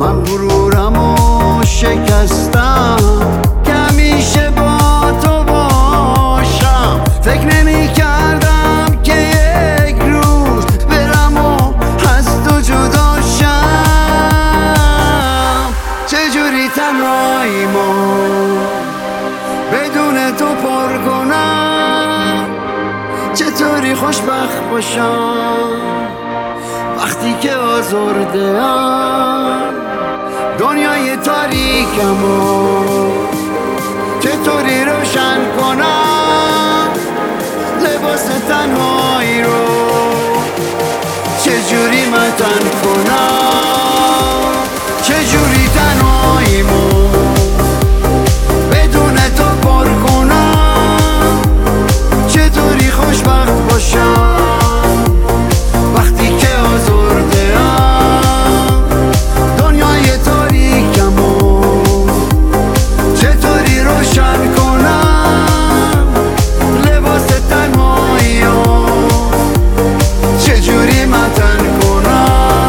من غرورمو شکستم که همیشه با تو باشم. فکر نمی کردم که یک روز برم و از تو جدا شم. چجوری تنهاییمو بدون تو پر کنم، چطوری خوشبخت باشم وقتی که آزرده‌ام. دنیای تاریکمو چطوری روشن کنم، لباس تنهایی رو چجوری متن کنم. چجوری تنهاییمو بدون تو پر کنم، چطوری خوشبخت باشم وقتی که آزرده‌ام. دنیای تاریکمو چطوری روشن کنم، لباس تنهایی رو چجوری متن کنم.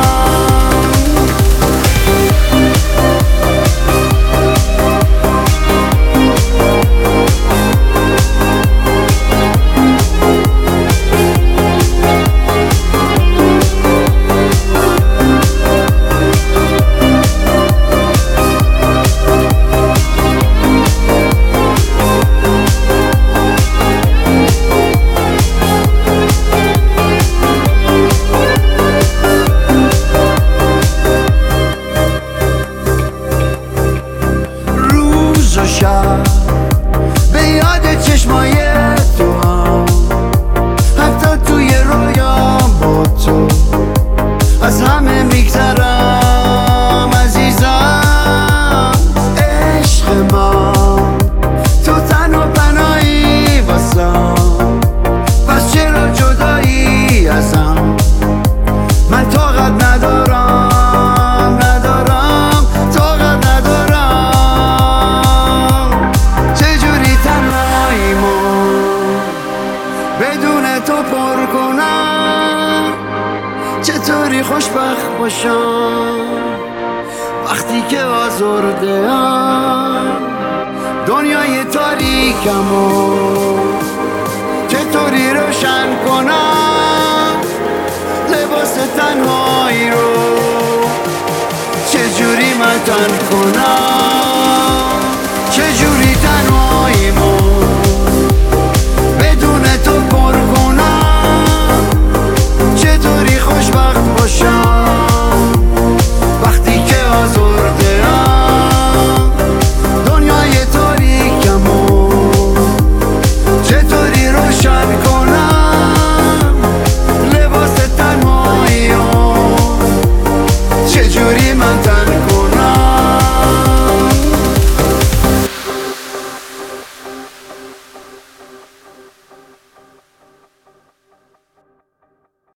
به یاد چشمای تو هم، حتی توی رویام با تو از همه میگذرم عزیزم. عشق من تو تن و پناهی واسم، پس چرا جدایی ازم؟ من طاقت ندارم طاقت ندارم. چجوری تنهاییمو بدون تو پر کنم، چطوری خوشبخت باشم وقتی که آزرده‌ام. دنیای تاریکمو چطوری روشن کنم، لباس تنهایی رو چجوری متن کنم.